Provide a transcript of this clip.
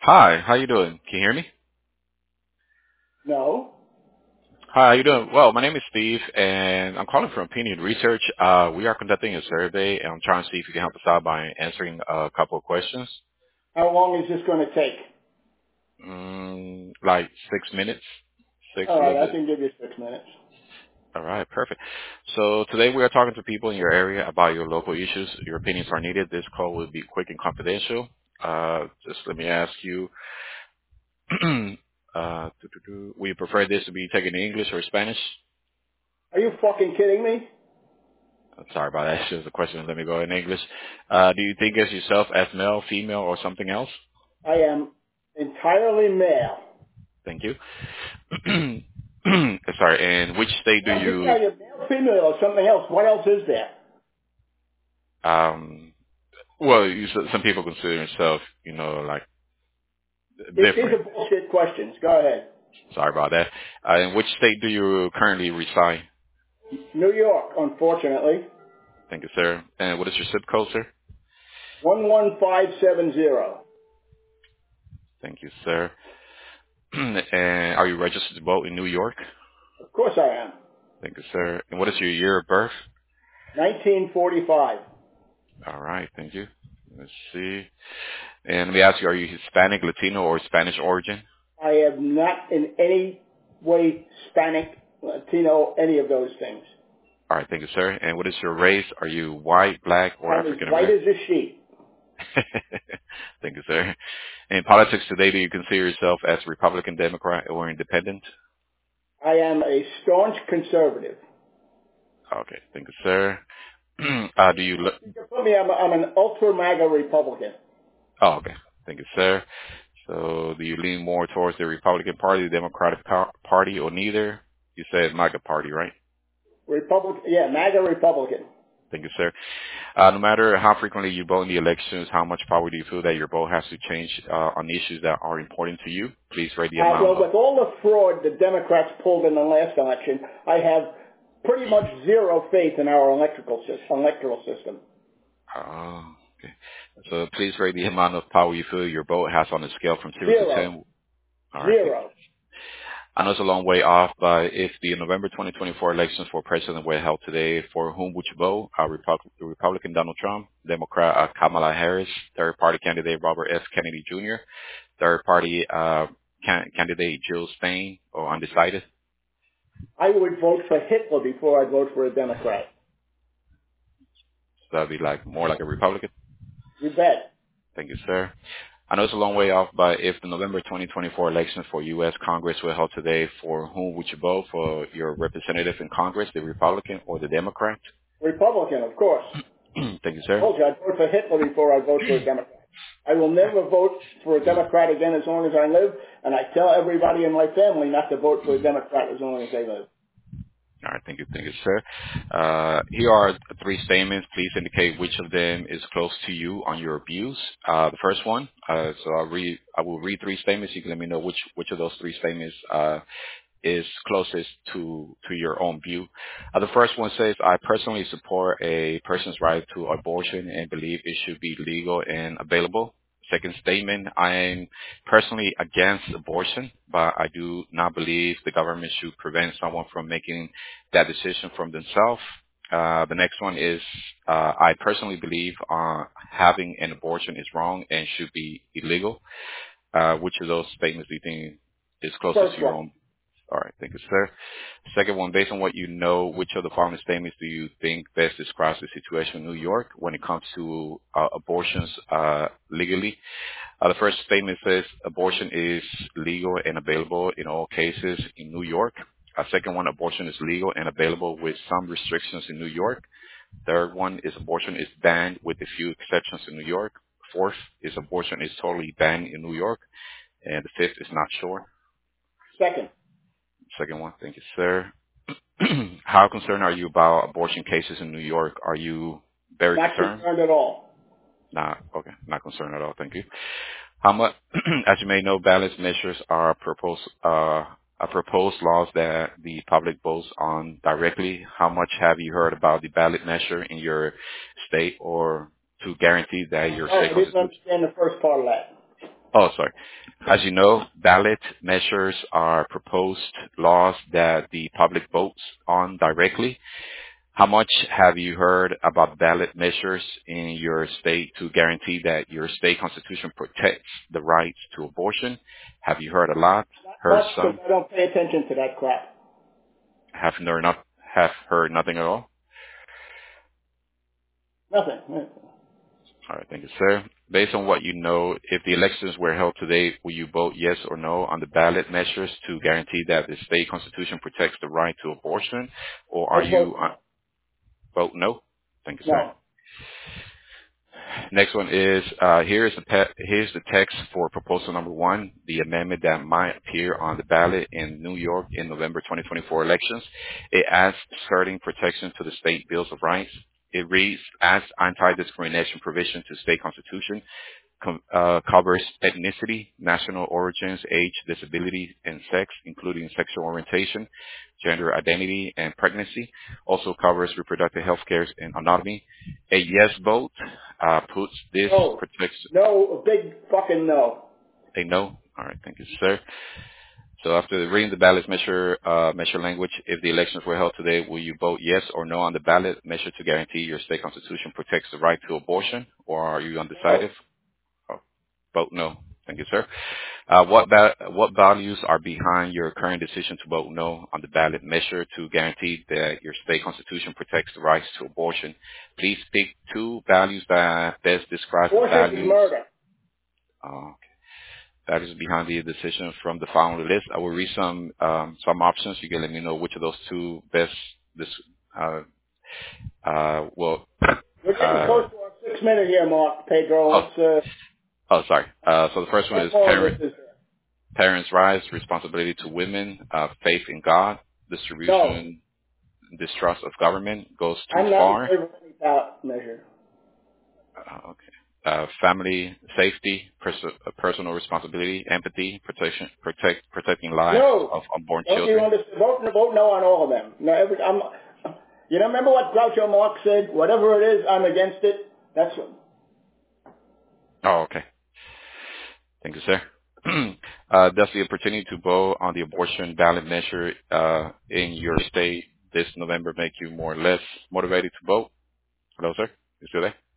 Hi, how you doing? Can you hear me? No. Hi, how you doing? Well, my name is Steve, and I'm calling from Opinion Research. We are conducting a survey, and I'm trying to see if you can help us out by answering a couple of questions. How long is this going to take? Like 6 minutes, six, All a right, little I bit. can give you 6 minutes. All right, perfect. So today we are talking to people in your area about your local issues. Your opinions are needed. This call will be quick and confidential. Just let me ask you, will you prefer this to be taken in English or Spanish? Are you fucking kidding me? Sorry about that. It's just a question. Let me go in English. Do you think as yourself as male, female, or something else? I am entirely male. Thank you. Sorry. And which state do I just you? tell you, male, female, or something else. What else is there? Um, well, some people consider themselves, like These different. are bullshit questions. Go ahead. Sorry about that. In which state do you currently reside? New York, unfortunately. Thank you, sir. And what is your zip code, sir? 11570. Thank you, sir. And are you registered to vote in New York? Of course I am. Thank you, sir. And what is your year of birth? 1945. All right. Thank you. Let's see. And let me ask you, are you Hispanic, Latino, or Spanish origin? I am not in any way Hispanic, Latino, any of those things. All right, thank you, sir. And what is your race? Are you white, black, or I'm as African white American? as a sheet. Thank you, sir. In politics today, do you consider yourself as Republican, Democrat, or Independent? I am a staunch conservative. Okay, thank you, sir. Do you? You can put me, I'm an ultra MAGA Republican. Oh, okay. Thank you, sir. So, do you lean more towards the Republican Party, the Democratic Party, or neither? You said MAGA Party, right? MAGA Republican. Thank you, sir. No matter how frequently you vote in the elections, how much power do you feel that your vote has to change on issues that are important to you? Please rate the amount Well, of. with all the fraud the Democrats pulled in the last election, I have pretty much zero faith in our electoral system. Oh, okay. So please rate the amount of power you feel your vote has on a scale from 0 to Zero. 10. All right. Thank you. Zero. I know it's a long way off, but if the November 2024 elections for president were held today, for whom would you vote? Republican Donald Trump, Democrat Kamala Harris, third party candidate Robert F. Kennedy Jr., third party candidate Jill Stein, or undecided? I would vote for Hitler before I'd vote for a Democrat. So that'd be like more like a Republican. You bet. Thank you, sir. I know it's a long way off, but if the November 2024 elections for U.S. Congress were held today, for whom would you vote? For your representative in Congress, the Republican or the Democrat? Republican, of course. Thank you, I sir. told you I'd vote for Hitler before I'd vote for a Democrat. I will never vote for a Democrat again as long as I live, and I tell everybody in my family not to vote for a Democrat as long as they live. All right, thank you, sir. Here are three statements. Please indicate which of them is close to you on your views. The first one, so I will read three statements. You can let me know which of those three statements is closest to your own view. The first one says, I personally support a person's right to abortion and believe it should be legal and available. Second statement, I'm personally against abortion, but I do not believe the government should prevent someone from making that decision from themselves. The next one is, I personally believe having an abortion is wrong and should be illegal. Which of those statements do you think is closest to First your one. own? All right. Thank you, sir. Second one, based on what you know, which of the following statements do you think best describes the situation in New York when it comes to abortions legally? The first statement says abortion is legal and available in all cases in New York. Second one, abortion is legal and available with some restrictions in New York. Third one is abortion is banned with a few exceptions in New York. Fourth is abortion is totally banned in New York. And the fifth is not sure. Second. Second one, thank you, sir. How concerned are you about abortion cases in New York? Are you very Not concerned? concerned at all. Not okay, not concerned at all. Thank you. How much, as you may know, ballot measures are proposed laws that the public votes on directly. How much have you heard about the ballot measure in your state, or to guarantee that your I state didn't constitutes? understand the first part of that. Oh, sorry. As you know, ballot measures are proposed laws that the public votes on directly. How much have you heard about ballot measures in your state to guarantee that your state constitution protects the rights to abortion? Have you heard a lot? Not Heard much because some? I don't pay attention to that crap. Have heard nothing at all? Nothing. All right, thank you, sir. Based on what you know, if the elections were held today, will you vote yes or no on the ballot measures to guarantee that the state constitution protects the right to abortion, or are I'd you vote no. vote no? Thank you, sir. No. Next one is here's the text for proposal number one, the amendment that might appear on the ballot in New York in November 2024 elections. It adds certain protections to the state bills of rights. It reads, as anti-discrimination provision to state constitution, covers ethnicity, national origins, age, disability, and sex, including sexual orientation, gender identity, and pregnancy. Also covers reproductive health care and anatomy. A yes vote puts this No. protection. No. A big fucking no. A no. All right, thank you, sir. So after reading the ballot measure language, if the elections were held today, will you vote yes or no on the ballot measure to guarantee your state constitution protects the right to abortion, or are you No. undecided? Oh, vote no. Thank you, sir. What values are behind your current decision to vote no on the ballot measure to guarantee that your state constitution protects the rights to abortion? Please pick two values that best describe the Abortion is values. murder. Uh, values behind the decision from the following list. I will read some options. You can let me know which of those two best this uh well We're getting close to our 6 minute here, Mark. Pedro. oh sorry. So the first one What is more of this is there? parents' rights, responsibility to women, faith in God, No. distribution, distrust of government goes too I'm not in far. favor of any ballot measure. Okay. Family safety, personal responsibility, empathy, protecting lives No. of unborn Don't you children. understand? Vote no on all of them. No, you know, remember what Groucho Marx said? Whatever it is, I'm against it. That's what. Oh, okay. Thank you, sir. Does the opportunity to vote on the abortion ballot measure in your state this November make you more or less motivated to vote? Hello, sir. You still there?